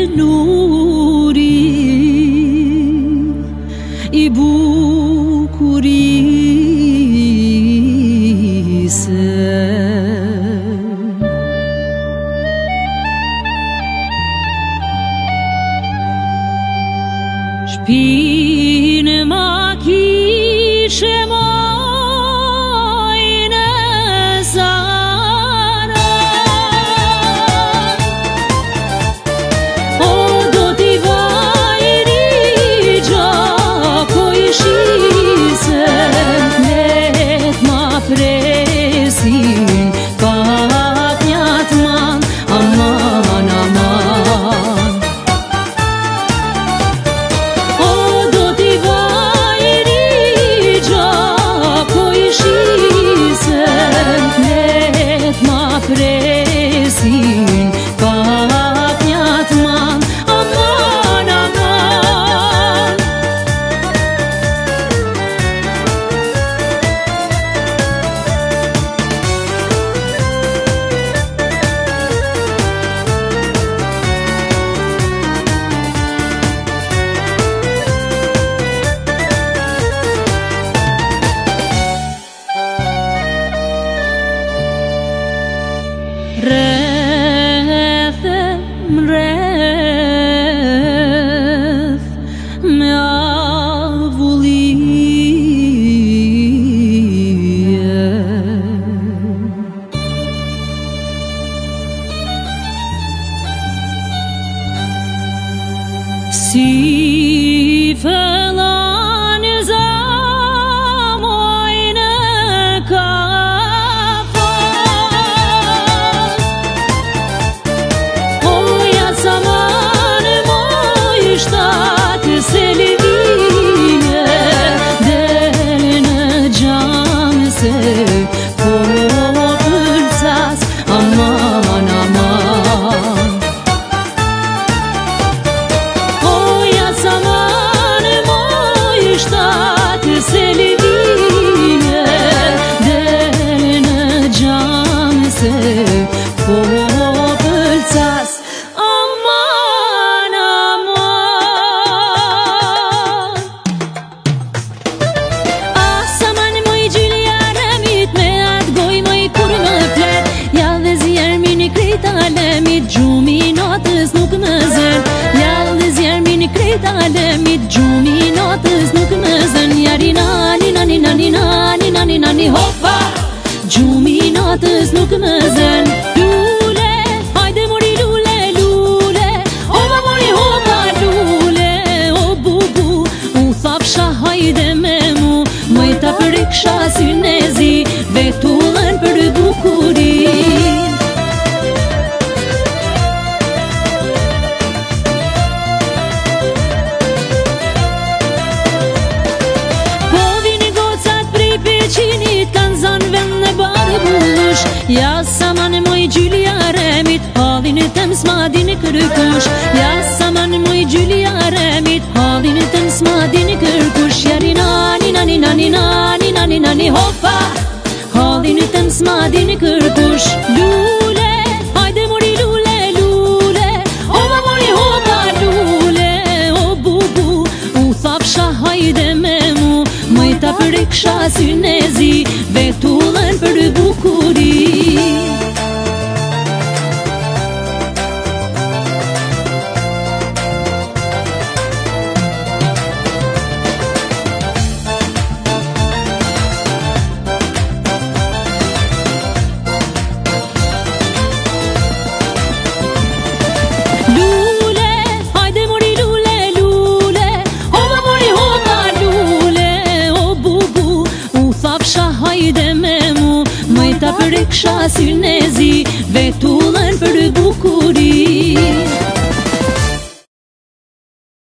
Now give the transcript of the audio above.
nuri I bukurisë. Shpinë ma kishe mojnë zara, o do t'i vajri gjako I shise, let ma presin pat njat man, aman, aman. O do t'i vajri gjako I shise, let ma presin pat njat man, aman, aman. Rrethem rreth me avullie, si fellan zamojnë kafat, o ja zaman moj shtatë se lëvije, del në gjam se po pëlcas, aman, aman. O ja zaman moj shtatë se lëvije, del në gjam se po pëlcas, aman, aman. Asaman moj gjylja remit me atë goj moj kur më flet, ja dhe zjermin I krejta lemit, gjumi natës nuk më zën, ja dhe zjermin I krejta lemit, gjumi natës nuk më zën, jari nani, nani, nani, nani, nani, nani, hoppa, gjumi natës nuk më zën. Lule, hajde mori lule, lule, o ma mori hopa lule, o bubu, u thapsha hajde me mu, mëj ta përiksha synezi, vetullën për bukurin. Po vini gocat prej peqinit, kan zan vend në barë bullush, ja saman moj gjylja remit, halin tem s'madin kërkush, ja saman moj gjylja remit, halin tem s'madin kërkush, jari nani, nani, nani, nani, nani, nani, hoppa, halin tem s'madin kërkush. Lule, hajde mori lule, lule, o ma mori hopa lule, o bubu, u thapsha hajde me mu, mëj ta përiksha synezi, vetullën për bukurin. Lule, hajde mori lule, lule, o ma mori hopa lule, o bubu, u thapsha hajde me mu, mëj ta përiksha synezi, vetullën për bukurin.